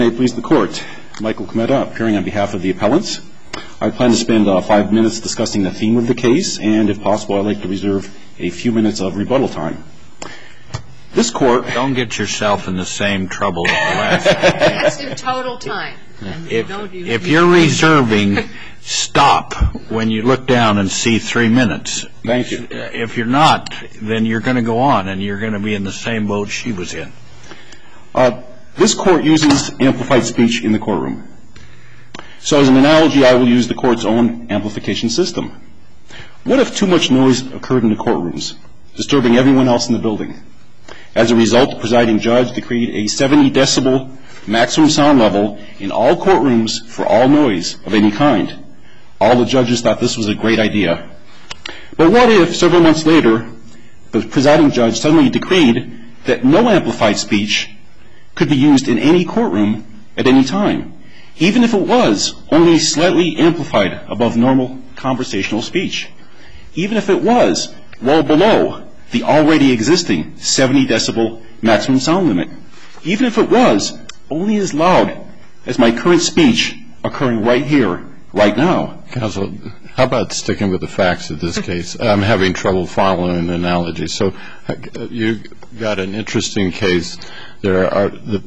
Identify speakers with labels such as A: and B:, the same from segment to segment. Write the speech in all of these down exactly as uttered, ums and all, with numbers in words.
A: May it please the Court, Michael Cometa, appearing on behalf of the appellants. I plan to spend uh, five minutes discussing the theme of the case, and if possible, I'd like to reserve a few minutes of rebuttal time. This Court...
B: Don't get yourself in the same trouble as the last time.
C: That's in total time.
B: If, if you're reserving, stop when you look down and see three minutes.
A: Thank you.
B: If you're not, then you're going to go on, and you're going to be in the same boat she was in.
A: Uh, this Court uses amplified speech in the courtroom. So as an analogy, I will use the Court's own amplification system. What if too much noise occurred in the courtrooms, disturbing everyone else in the building? As a result, the presiding judge decreed a seventy decibel maximum sound level in all courtrooms for all noise of any kind. All the judges thought this was a great idea. But what if, several months later, the presiding judge suddenly decreed that no amplified speech could be used in any courtroom at any time, even if it was only slightly amplified above normal conversational speech, even if it was well below the already existing seventy decibel maximum sound limit, even if it was only as loud as my current speech occurring right here, right now.
D: Counsel, how about sticking with the facts of this case? I'm having trouble following the analogy. So you got an interesting case. There are the,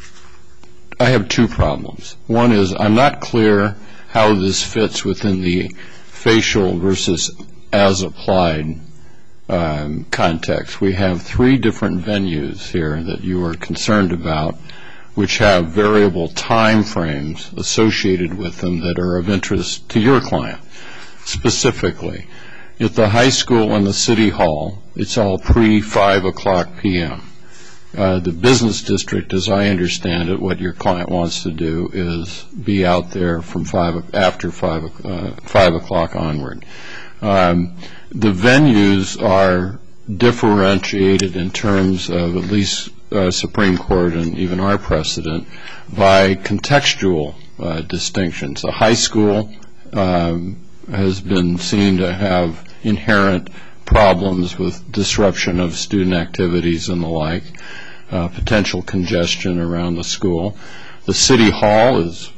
D: I have two problems. One is I'm not clear how this fits within the facial versus as applied um, context. We have three different venues here that you are concerned about, which have variable time frames associated with them that are of interest to your client. Specifically, at the high school and the city hall, it's all pre five o'clock p m Uh, the business district, as I understand it, what your client wants to do is be out there from five after five uh, five o'clock onward. Um, the venues are differentiated in terms of at least uh, Supreme Court and even our precedent by contextual uh, distinctions. A high school um, has been seen to have inherent problems with disruption of student activities and the like, uh, potential congestion around the school. The city hall is,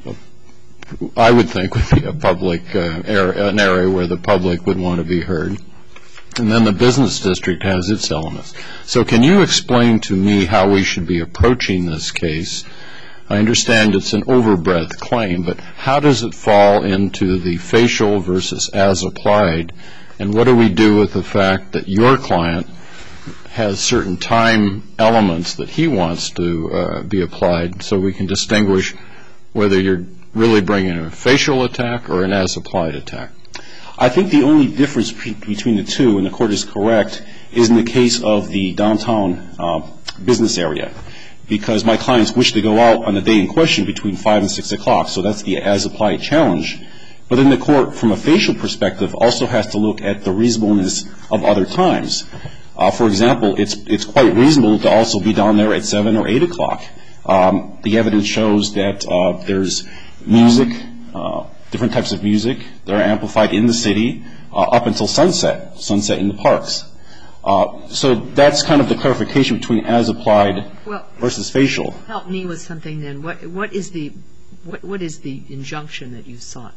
D: I would think, would be a public uh, area, an area where the public would want to be heard. And then the business district has its elements. So can you explain to me how we should be approaching this case? I understand it's an overbreadth claim, but how does it fall into the facial versus as applied? And what do we do with the fact that your client has certain time elements that he wants to uh, be applied, so we can distinguish whether you're really bringing a facial attack or an as applied attack?
A: I think the only difference between the two, and the Court is correct, is in the case of the downtown uh, business area, because my clients wish to go out on the day in question between five and six o'clock, so that's the as-applied challenge. But then the Court, from a facial perspective, also has to look at the reasonableness of other times. Uh, for example, it's it's quite reasonable to also be down there at seven or eight o'clock. Um, the evidence shows that uh, there's music, uh, different types of music that are amplified in the city uh, up until sunset, sunset in the parks. Uh, so that's kind of the clarification between as applied
C: well,
A: versus facial.
C: Help me with something then. What what is the what what is the injunction that you sought?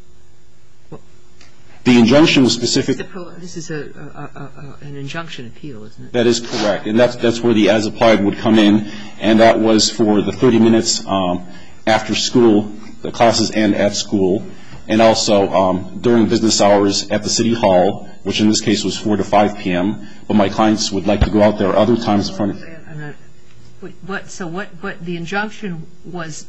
C: What?
A: The injunction was specific.
C: This is a, a, a, a an injunction appeal, isn't it?
A: That is correct, and that's that's where the as applied would come in, and that was for the thirty minutes um, after school. The classes end at school, and also um, during business hours at the city hall, which in this case was four to five p m But my clients would like to go out there other times in front of.
C: I'm not, what? So what? What the injunction was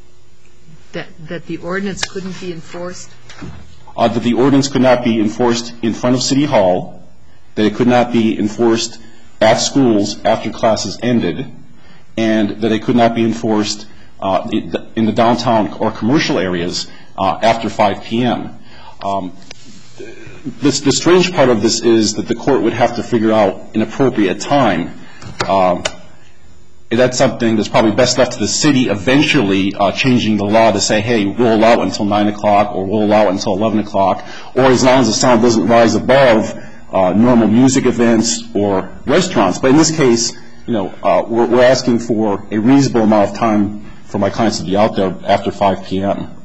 C: that that the ordinance couldn't be enforced.
A: Uh, that the ordinance could not be enforced in front of city hall, that it could not be enforced at schools after classes ended, and that it could not be enforced Uh, in the downtown or commercial areas uh, after five p m Um, this, the strange part of this is that the Court would have to figure out an appropriate time. Um, that's something that's probably best left to the city eventually uh, changing the law to say, hey, we'll allow it until nine o'clock or we'll allow it until eleven o'clock, or as long as the sound doesn't rise above uh, normal music events or restaurants. But in this case, you know, uh, we're, we're asking for a reasonable amount of time for my clients to be out there after five p.m.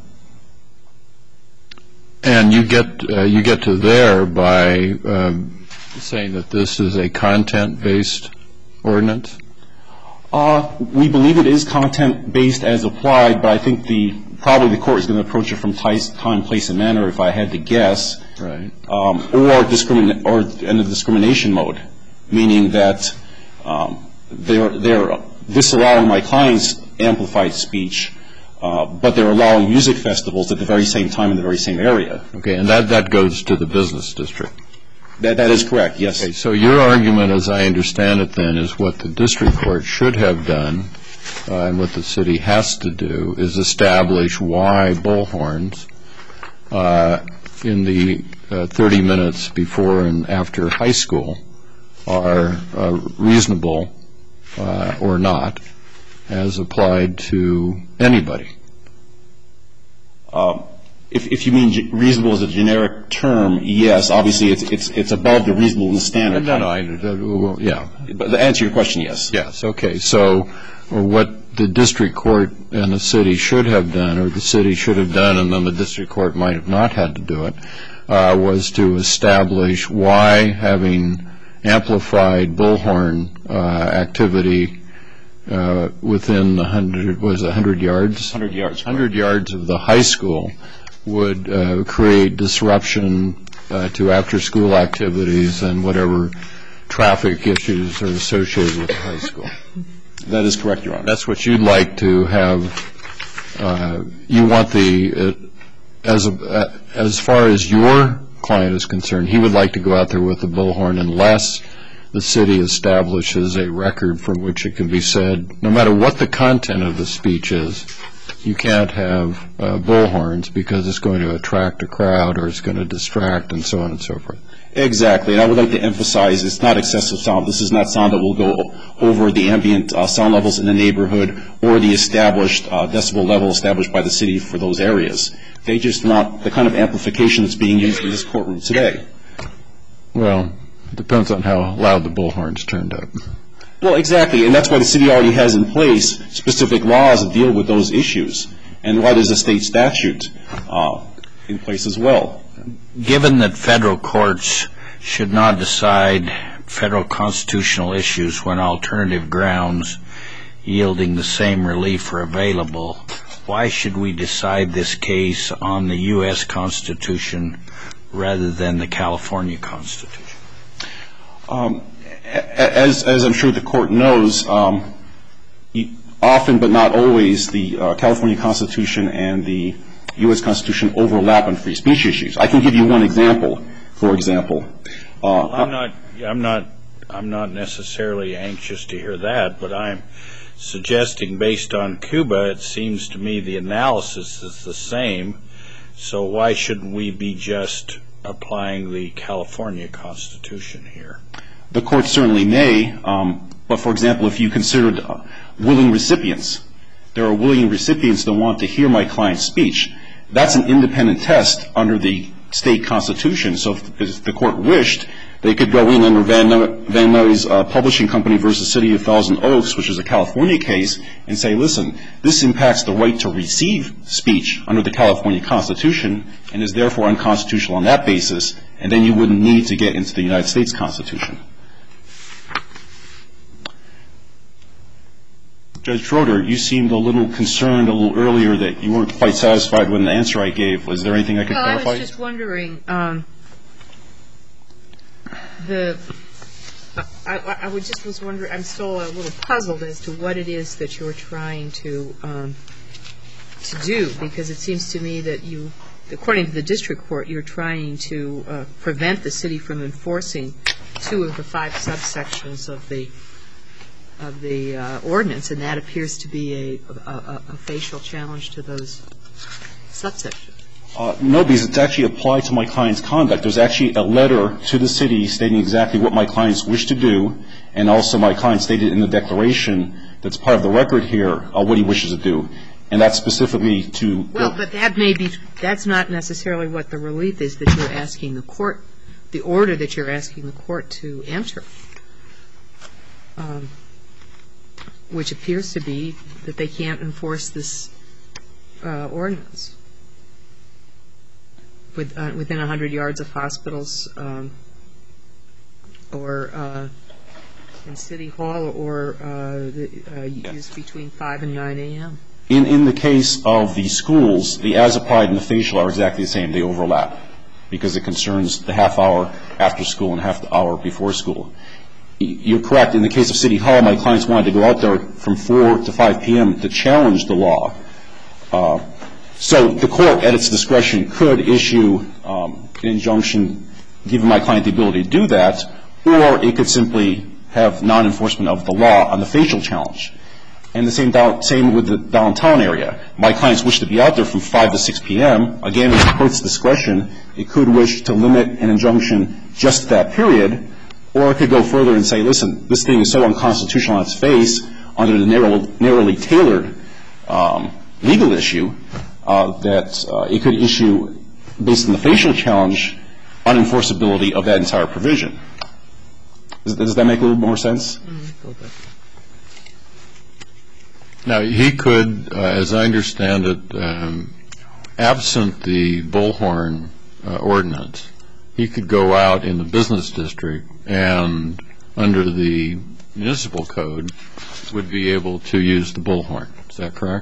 D: And you get uh, you get to there by um, saying that this is a content-based ordinance?
A: Uh, we believe it is content-based as applied, but I think the probably the court is going to approach it from time, place, and manner, if I had to guess.
D: Right.
A: Um, or discrimin or in the discrimination mode, meaning that um, they're they're disallowing my clients' amplified speech, uh, but they're allowing music festivals at the very same time in the very same area.
D: Okay, and that, that goes to the business district.
A: That that is correct. Yes.
D: Okay, so your argument, as I understand it, then, is what the district court should have done, uh, and what the city has to do, is establish why bullhorns uh, in the uh, thirty minutes before and after high school are uh, reasonable uh, or not, as applied to anybody.
A: Um, If, if you mean ge- reasonable as a generic term, yes. Obviously, it's it's it's above the reasonableness standard.
D: No, no, I, uh, yeah.
A: But to answer your question, yes.
D: Yes, okay. So what the district court and the city should have done, or the city should have done, and then the district court might have not had to do it, uh, was to establish why having amplified bullhorn uh, activity uh, within one hundred, was it one hundred yards?
A: one hundred yards.
D: one hundred yards of the high school would uh, create disruption uh, to after-school activities and whatever traffic issues are associated with the high school.
A: That is correct, Your Honor.
D: That's what you'd like to have. Uh, you want the, uh, as a, uh, as far as your client is concerned, he would like to go out there with the bullhorn unless the city establishes a record from which it can be said, no matter what the content of the speech is, you can't have uh, bullhorns because it's going to attract a crowd or it's going to distract and so on and so forth.
A: Exactly, and I would like to emphasize it's not excessive sound. This is not sound that will go over the ambient uh, sound levels in the neighborhood or the established uh, decibel level established by the city for those areas. They just want the kind of amplification that's being used in this courtroom today.
D: Well, it depends on how loud the bullhorn's turned up.
A: Well, exactly, and that's why the city already has in place specific laws that deal with those issues, and why there's a state statute uh, in place as well.
B: Given that federal courts should not decide federal constitutional issues when alternative grounds yielding the same relief are available, why should we decide this case on the U S Constitution rather than the California Constitution?
A: Um, as, as I'm sure the court knows, um, often but not always the uh, California Constitution and the U S Constitution overlap on free speech issues. I can give you one example. For example, uh,
B: I'm not. I'm not. I'm not necessarily anxious to hear that, but I'm suggesting, based on Cuba, it seems to me the analysis is the same. So why shouldn't we be just applying the California Constitution here?
A: The court certainly may, um, but for example, if you considered uh, willing recipients, there are willing recipients that want to hear my client's speech. That's an independent test under the state constitution. So if, if the court wished, they could go in under Van, Van Nuys uh, Publishing Company versus City of Thousand Oaks, which is a California case, and say, listen, this impacts the right to receive speech under the California Constitution and is therefore unconstitutional on that basis, and then you wouldn't need to get into the United States Constitution. Judge Schroeder, you seemed a little concerned a little earlier that you weren't quite satisfied with the answer I gave. Was there anything I could
C: well,
A: clarify?
C: I was just wondering, um, the, I, I would just was wondering, I'm still a little puzzled as to what it is that you're trying to, um, to do, because it seems to me that you, according to the district court, you're trying to uh, prevent the city from enforcing two of the five subsections of the of the uh, ordinance, and that appears to be a, a, a facial challenge to those subsections.
A: Uh, no, because it's actually applied to my client's conduct. There's actually a letter to the city stating exactly what my clients wish to do, and also my client stated in the declaration that's part of the record here uh, what he wishes to do, and that's specifically to...
C: Well, but that may be, that's not necessarily what the relief is that you're asking the court, the order that you're asking the court to enter. Um, which appears to be that they can't enforce this uh, ordinance with, uh, within one hundred yards of hospitals um, or uh, in City Hall or uh, the, uh, used between five and nine a.m.
A: In, in the case of the schools, the as-applied and the facial are exactly the same. They overlap because it concerns the half hour after school and half the hour before school. You're correct. In the case of City Hall, my clients wanted to go out there from four to five p.m. to challenge the law. Uh, so the court, at its discretion, could issue um, an injunction giving my client the ability to do that, or it could simply have non-enforcement of the law on the facial challenge. And the same, down, same with the downtown area. My clients wish to be out there from five to six p.m. Again, at the court's discretion, it could wish to limit an injunction just to that period, or it could go further and say, listen, this thing is so unconstitutional on its face under the narrow, narrowly tailored um, legal issue uh, that uh, it could issue, based on the facial challenge, unenforceability of that entire provision. Does, does that make a little more sense?
C: Mm-hmm.
D: Now, he could, uh, as I understand it, um, absent the Bullhorn uh, ordinance, he could go out in the business district and, under the municipal code, would be able to use the Bullhorn. Is that correct?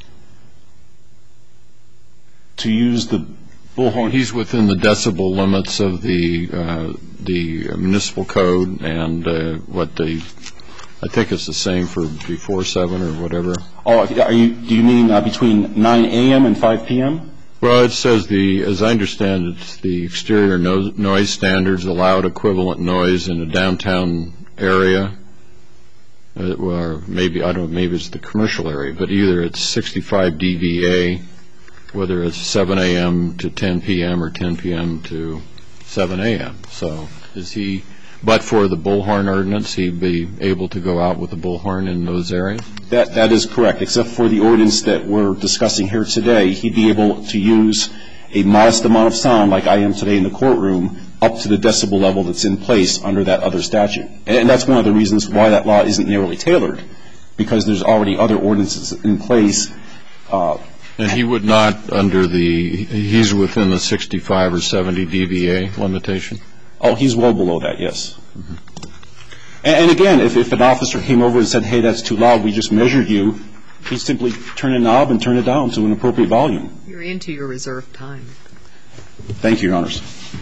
A: To use the Bullhorn?
D: He's within the decibel limits of the uh, the municipal code and uh, what the, I think it's the same for before seven or whatever.
A: Oh, are you, do you mean uh, between nine a.m. and five p.m.?
D: Well, it says the, as I understand it, the exterior no, noise standards allowed equivalent noise in a downtown area, uh, or maybe, I don't know, maybe it's the commercial area, but either it's sixty-five D B A, whether it's seven a.m. to ten p.m. or ten p.m. to seven a.m. So is he, but for the Bullhorn ordinance, he'd be able to go out with the Bullhorn in those areas?
A: That, that is correct, except for the ordinance that we're discussing here today. He'd be able to use a modest amount of sound, like I am today in the courtroom, up to the decibel level that's in place under that other statute. And that's one of the reasons why that law isn't narrowly tailored, because there's already other ordinances in place. Uh,
D: and he would not, under the, he's within the sixty-five or seventy D B A limitation?
A: Oh, he's well below that, yes. Mm-hmm. and, and again, if, if an officer came over and said, hey, that's too loud, we just measured you, he'd simply turn a knob and turn it down to an appropriate volume.
C: You're into your reserved time.
A: Thank you, Your Honors.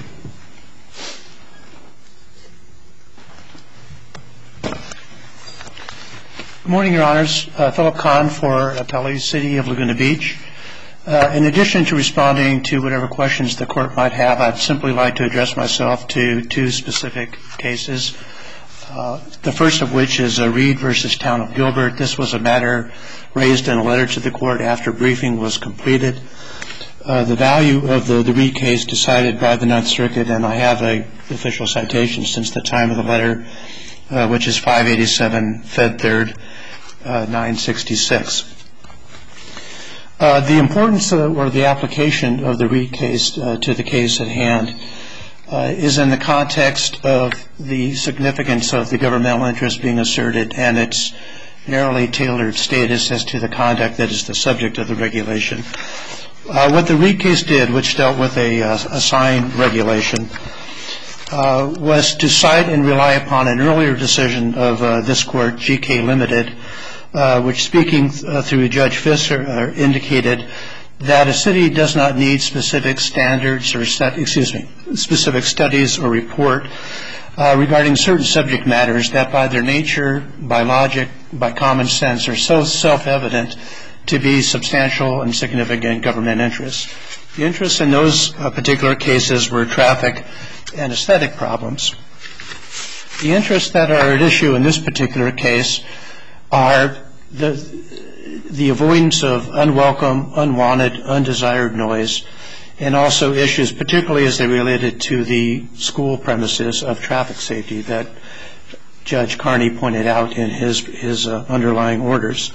E: Good morning, Your Honors. Uh, Philip Kahn for Appellee City of Laguna Beach. Uh, in addition to responding to whatever questions the court might have, I'd simply like to address myself to two specific cases. Uh, the first of which is uh, Reed versus Town of Gilbert. This was a matter raised in a letter to the court after briefing was completed. Uh, the value of the, the Reed case decided by the Ninth Circuit, and I have a official citation since the time of the letter, uh, which is five eighty-seven Fed Third, uh, nine sixty-six. Uh, the importance uh, or the application of the Reed case uh, to the case at hand uh, is in the context of the significance of the governmental interest being asserted and its narrowly tailored status as to the conduct that is the subject of the regulation. Uh, what the Reed case did, which dealt with a, uh, a sign regulation, uh, was to cite and rely upon an earlier decision of uh, this court, G K Limited, Uh, which, speaking uh, through Judge Fischer, uh, indicated that a city does not need specific standards or stu- excuse me, specific studies or report uh, regarding certain subject matters that, by their nature, by logic, by common sense, are so self-evident to be substantial and significant government interests. The interests in those uh, particular cases were traffic and aesthetic problems. The interests that are at issue in this particular case are the the avoidance of unwelcome, unwanted, undesired noise, and also issues particularly as they related to the school premises of traffic safety that Judge Carney pointed out in his his uh, underlying orders.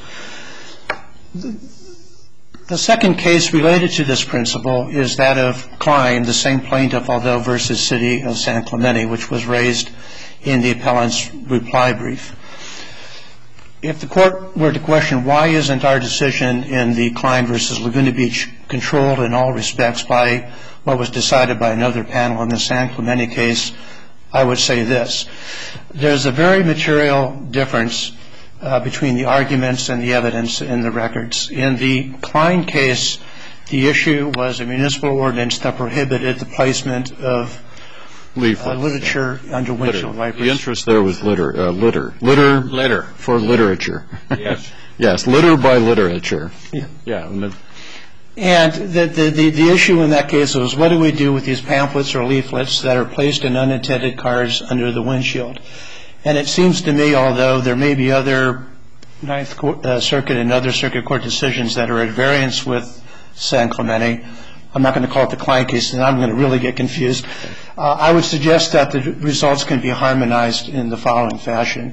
E: The second case related to this principle is that of Klein, the same plaintiff, although versus City of San Clemente, which was raised in the appellant's reply brief. if the court were to question why isn't our decision in the Klein versus Laguna Beach controlled in all respects by what was decided by another panel in the San Clemente case, I would say this. There's a very material difference uh, between the arguments and the evidence in the records. In the Klein case, the issue was a municipal ordinance that prohibited the placement of uh, literature under windshield wipers.
D: The interest there was litter, uh, litter, litter,
B: Litter.
D: for literature.
B: Yes.
D: Yes, litter by literature.
E: Yeah.
D: Yeah. And the,
E: And the, the, the, the issue in that case was, what do we do with these pamphlets or leaflets that are placed in unintended cars under the windshield? And it seems to me, although there may be other Ninth uh, Circuit and other circuit court decisions that are at variance with San Clemente, I'm not going to call it the Klein case, and I'm going to really get confused. Uh, I would suggest that the results can be harmonized in the following fashion.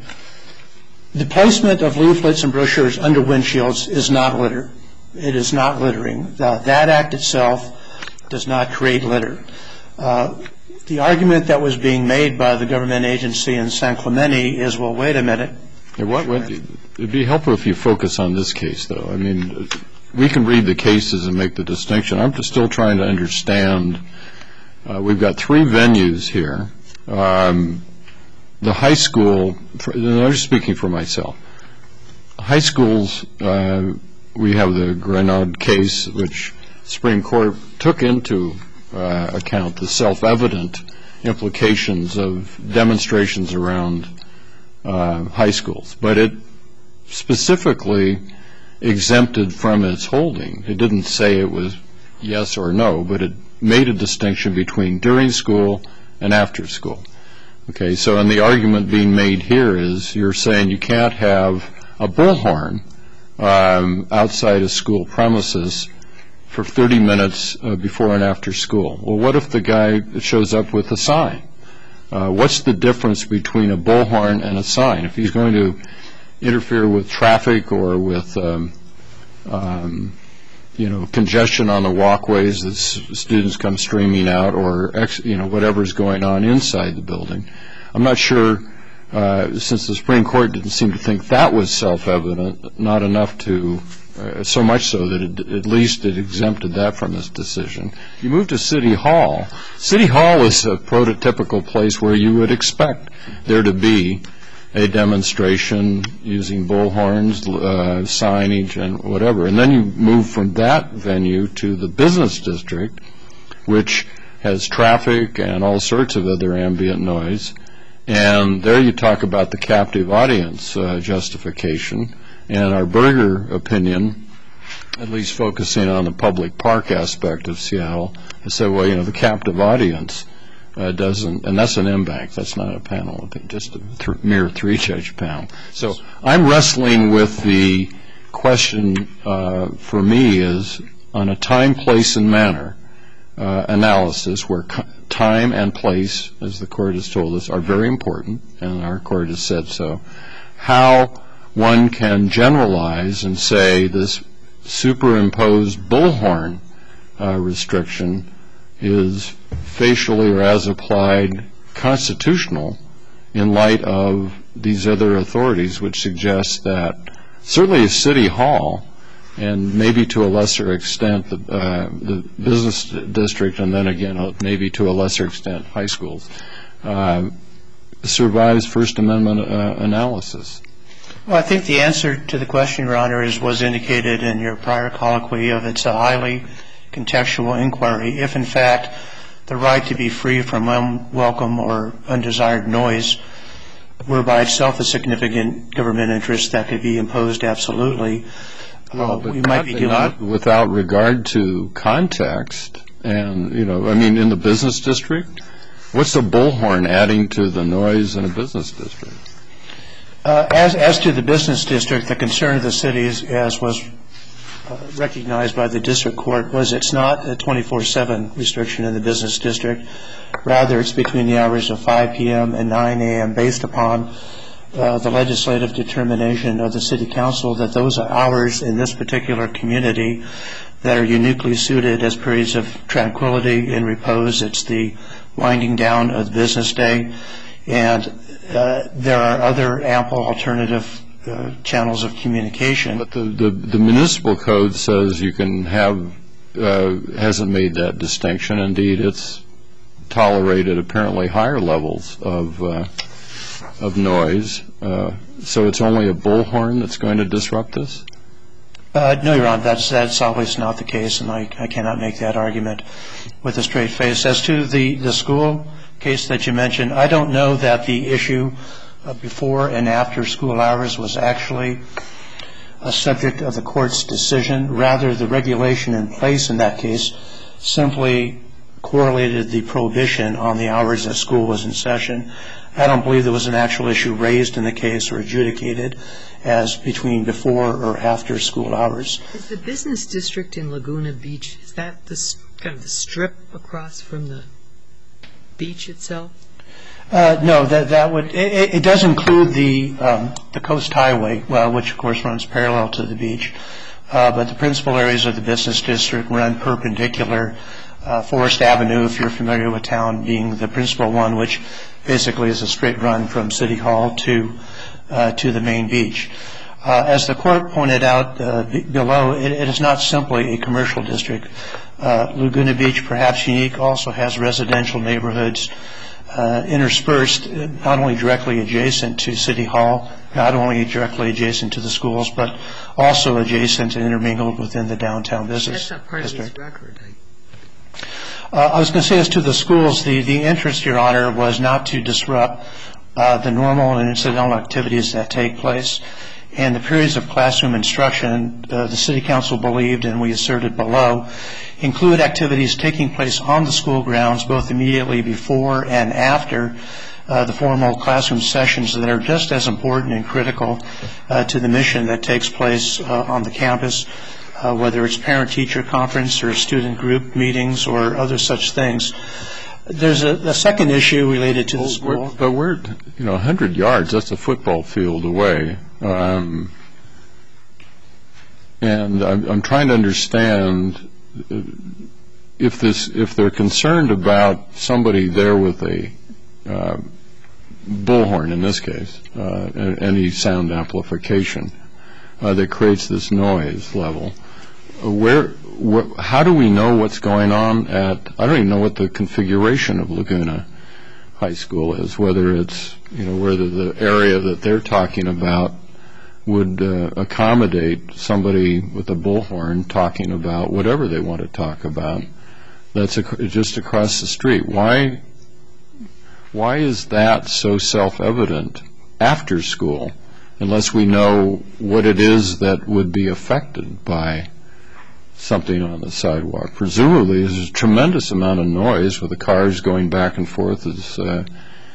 E: The placement of leaflets and brochures under windshields is not litter. It is not littering. Uh, that act itself does not create litter. Uh, the argument that was being made by the government agency in San Clemente is, well, wait a minute.
D: Yeah, what, what, it'd be helpful if you focus on this case, though. I mean, we can read the cases and make the distinction. I'm just still trying to understand. Uh, we've got three venues here. Um, the high school, for, I'm just speaking for myself. High schools, uh, we have the Grenade case, which Supreme Court took into uh, account the self-evident implications of demonstrations around uh, high schools. But it specifically exempted from its holding. It didn't say it was yes or no, but it made a distinction between during school and after school. Okay, so and the argument being made here is you're saying you can't have a bullhorn um, outside a school premises for thirty minutes uh, before and after school. Well, what if the guy shows up with a sign? Uh, what's the difference between a bullhorn and a sign? If he's going to interfere with traffic or with um, um, you know, congestion on the walkways as students come streaming out, or ex, you know, whatever's going on inside the building. I'm not sure, uh, since the Supreme Court didn't seem to think that was self-evident, not enough to, uh, so much so that it, at least it exempted that from this decision. You move to City Hall. City Hall is a prototypical place where you would expect there to be a demonstration using bullhorns, uh, signage, and whatever. And then you move from that venue to the business district, which has traffic and all sorts of other ambient noise. And there you talk about the captive audience uh, justification. And our Berger opinion, at least focusing on the public park aspect of Seattle, has said, well, you know, the captive audience Uh, doesn't, and that's an M bank, that's not a panel, just a th- mere three-judge panel. So I'm wrestling with the question uh, for me is on a time, place, and manner uh, analysis where co- time and place, as the court has told us, are very important, and our court has said so, how one can generalize and say this superimposed bullhorn uh, restriction is facially or as applied constitutional in light of these other authorities, which suggest that certainly a City Hall and maybe to a lesser extent the, uh, the business district, and then again uh, maybe to a lesser extent high schools, uh, survives First Amendment uh, analysis.
E: Well, I think the answer to the question, Your Honor, is was indicated in your prior colloquy of it's a highly contextual inquiry. If, in fact, the right to be free from unwelcome or undesired noise were by itself a significant government interest that could be imposed absolutely,
D: well,
E: uh,
D: but
E: we might
D: not,
E: be dealing
D: not
E: with...
D: without regard to context. And, you know, I mean, in the business district, what's a bullhorn adding to the noise in a business district?
E: Uh, as, as to the business district, the concern of the city, is, as was Uh, recognized by the district court, was it's not a twenty-four seven restriction in the business district. Rather, it's between the hours of five p.m. and nine a.m. based upon uh, the legislative determination of the city council that those are hours in this particular community that are uniquely suited as periods of tranquility and repose. It's the winding down of the business day. And uh, there are other ample alternative uh, channels of communication.
D: But the, the, the municipal code says you can have, uh, hasn't made that distinction. Indeed, it's tolerated apparently higher levels of uh, of noise. Uh, so it's only a bullhorn that's going to disrupt this?
E: Uh, no, Your Honor, that's, that's obviously not the case, and I, I cannot make that argument with a straight face. As to the, the school case that you mentioned, I don't know that the issue uh, before and after school hours was actually a subject of the court's decision. Rather, the regulation in place in that case simply correlated the prohibition on the hours that school was in session. I don't believe there was an actual issue raised in the case or adjudicated as between before or after school hours.
C: Is the business district in Laguna Beach, is that the kind of the strip across from the beach itself?
E: Uh, no, that that would it, it does include the um, the coast highway, well, which of course runs parallel to the beach. Uh, but the principal areas of the business district run perpendicular. Uh, Forest Avenue, if you're familiar with town, being the principal one, which basically is a straight run from City Hall to uh, to the main beach. Uh, as the court pointed out uh, b- below, it, it is not simply a commercial district. Uh, Laguna Beach, perhaps unique, also has residential neighborhoods uh, interspersed, uh, not only directly adjacent to City Hall, not only directly adjacent to the schools, but also adjacent and intermingled within the downtown business
C: That's not part
E: district.
C: of this record. I
E: Uh, I was going to say, as to the schools, the, the interest, Your Honor, was not to disrupt uh, the normal and incidental activities that take place. And the periods of classroom instruction, uh, the City Council believed, and we asserted below, include activities taking place on the school grounds, both immediately before and after uh, the formal classroom sessions that are just as important and critical uh, to the mission that takes place uh, on the campus. Uh, whether it's parent-teacher conference or student group meetings or other such things. There's a, a second issue related to the school.
D: We're, but we're, you know, one hundred yards, that's a football field away. Um, and I'm, I'm trying to understand if this, if they're concerned about somebody there with a uh, bullhorn, in this case, uh, any sound amplification uh, that creates this noise level. Where, where, how do we know what's going on at, I don't even know what the configuration of Laguna High School is, whether it's, you know, whether the area that they're talking about would uh, accommodate somebody with a bullhorn talking about whatever they want to talk about. That's a, just across the street. Why, why is that so self-evident after school, unless we know what it is that would be affected by something on the sidewalk? Presumably there's a tremendous amount of noise with the cars going back and forth as uh,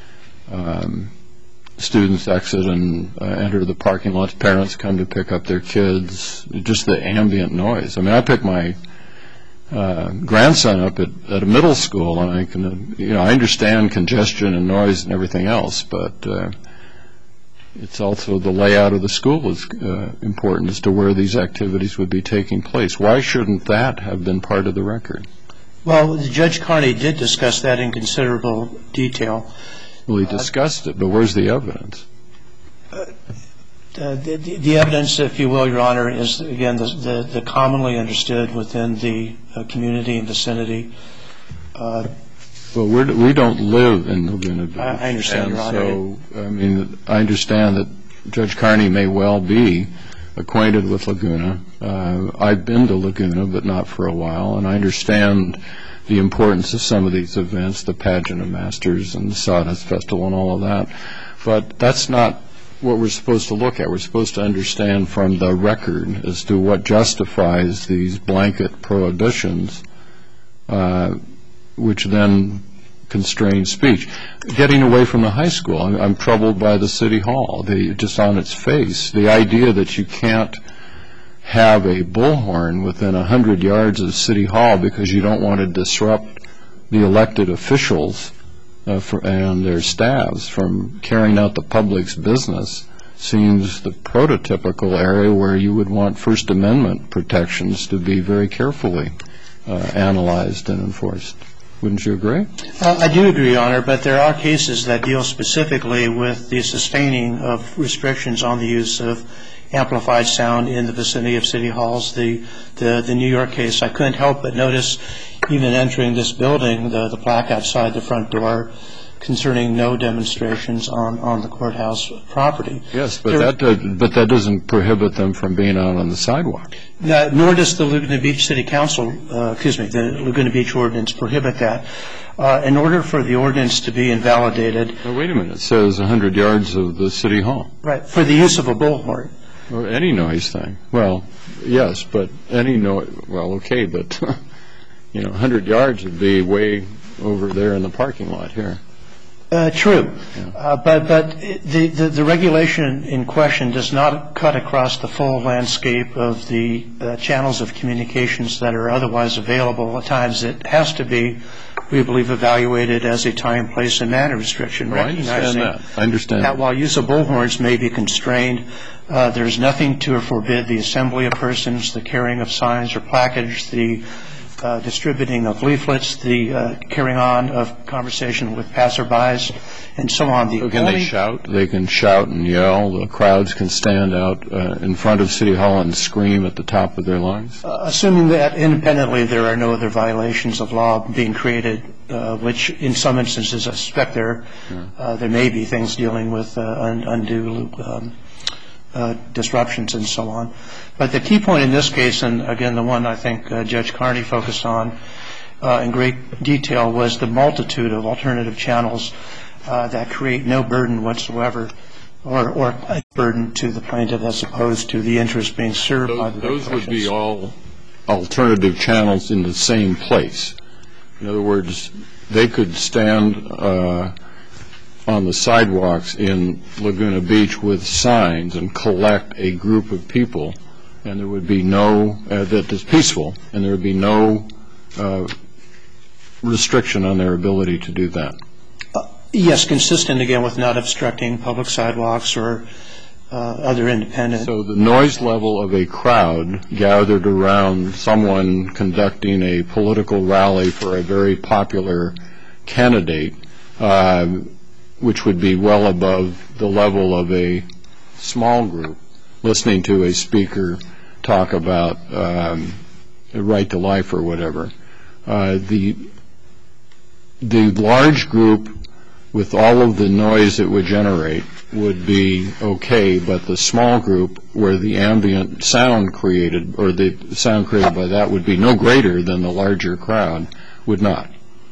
D: um, students exit and uh, enter the parking lots, parents come to pick up their kids, just the ambient noise. I mean, I pick my uh, grandson up at, at a middle school, and I can, you know, I understand congestion and noise and everything else, but uh, it's also the layout of the school is uh, important as to where these activities would be taking place. Why shouldn't that have been part of the record?
E: Well, Judge Carney did discuss that in considerable detail.
D: Well, he discussed it, but where's the evidence?
E: Uh, the, the, the evidence, if you will, Your Honor, is, again, the, the, the commonly understood within the uh, community and vicinity. Uh,
D: Well, we're, we don't live in Laguna Beach.
E: I, I understand,
D: and
E: Your Honor.
D: So, I mean, I understand that Judge Carney may well be acquainted with Laguna. Uh, I've been to Laguna, but not for a while, and I understand the importance of some of these events, the Pageant of Masters and the Sawdust Festival and all of that. But that's not what we're supposed to look at. We're supposed to understand from the record as to what justifies these blanket prohibitions, uh, which then constrain speech. Getting away from the high school, I'm, I'm troubled by the City Hall. The, just on its face, the idea that you can't have a bullhorn within one hundred yards of City Hall because you don't want to disrupt the elected officials uh, for, and their staffs from carrying out the public's business seems the prototypical area where you would want First Amendment protections to be very carefully uh, analyzed and enforced. Wouldn't you agree?
E: Uh, I do agree, Your Honor, but there are cases that deal specifically with the sustaining of restrictions on the use of amplified sound in the vicinity of city halls. The, the, the New York case, I couldn't help but notice, even entering this building, the, the plaque outside the front door concerning no demonstrations on, on the courthouse property.
D: Yes, but there, that does, but that doesn't prohibit them from being out on the sidewalk.
E: No, nor does the Laguna Beach City Council, uh, excuse me, the Laguna Beach ordinance prohibit that. Uh, in order for the ordinance to be invalidated.
D: Now, wait a minute. It says one hundred yards of the city hall.
E: Right, for the use of a bullhorn.
D: Or any noise thing. Well, yes, but any noise, well, okay, but, you know, one hundred yards would be way over there in the parking lot here.
E: Uh, true,
D: yeah.
E: uh, but but the, the the regulation in question does not cut across the full landscape of the uh, channels of communications that are otherwise available. At times, it has to be, we believe, evaluated as a time, place, and manner restriction.
D: Oh, I understand that. I understand
E: that while use of bullhorns may be constrained, uh, there is nothing to forbid the assembly of persons, the carrying of signs or placards, the Uh, distributing of leaflets, the uh, carrying on of conversation with passerbys, and so on. The
D: so can they shout? They can shout and yell. The crowds can stand out uh, in front of City Hall and scream at the top of their lungs?
E: Uh, assuming that independently there are no other violations of law being created, uh, which in some instances I suspect there, yeah. uh, there may be things dealing with uh, un- undue um, Uh, disruptions and so on. But the key point in this case, and again the one I think uh, Judge Carney focused on uh, in great detail, was the multitude of alternative channels uh, that create no burden whatsoever or, or a burden to the plaintiff as opposed to the interest being served
D: those,
E: by the
D: Those would be all alternative channels in the same place. In other words, they could stand uh, on the sidewalks in Laguna Beach with signs and collect a group of people, and there would be no, uh, that is peaceful, and there would be no uh, restriction on their ability to do that.
E: Uh, yes, consistent again with not obstructing public sidewalks or uh, other independent.
D: So the noise level of a crowd gathered around someone conducting a political rally for a very popular candidate, uh, which would be well above the level of a small group listening to a speaker talk about um, a right to life or whatever. Uh, the the large group with all of the noise it would generate would be okay, but the small group where the ambient sound created or the sound created by that would be no greater than the larger crowd would not.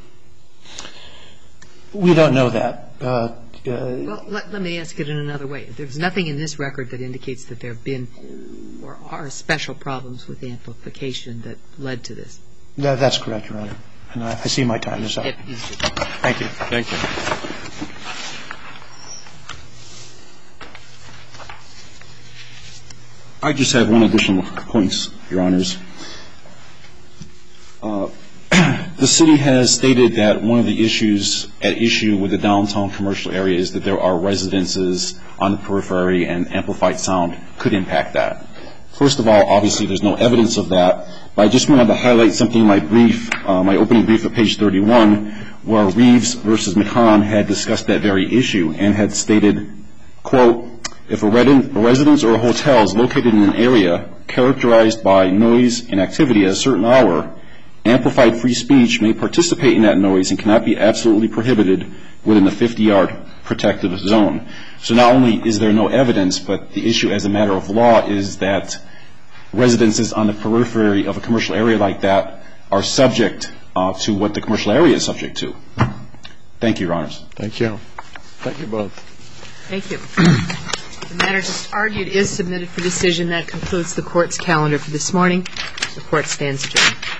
E: We don't know that. Uh, uh,
C: well, let, let me ask it in another way. There's nothing in this record that indicates that there have been or are special problems with amplification that led to this.
E: That, that's correct, Your Honor. And I, I see my time is up.
C: It,
E: Thank you.
D: Thank you.
A: I just have one additional point, Your Honors. Uh, The city has stated that one of the issues at issue with the downtown commercial area is that there are residences on the periphery and amplified sound could impact that. First of all, obviously there's no evidence of that, but I just wanted to highlight something in my brief, uh, my opening brief at page thirty-one, where Reeves versus McCann had discussed that very issue and had stated, quote, if a, red- a residence or a hotel is located in an area characterized by noise and activity at a certain hour, amplified free speech may participate in that noise and cannot be absolutely prohibited within the fifty-yard protective zone. So not only is there no evidence, but the issue as a matter of law is that residences on the periphery of a commercial area like that are subject uh, to what the commercial area is subject to. Thank you, Your Honors.
D: Thank you. Thank you both.
C: Thank you. The matter just argued is submitted for decision. That concludes the court's calendar for this morning. The court stands adjourned.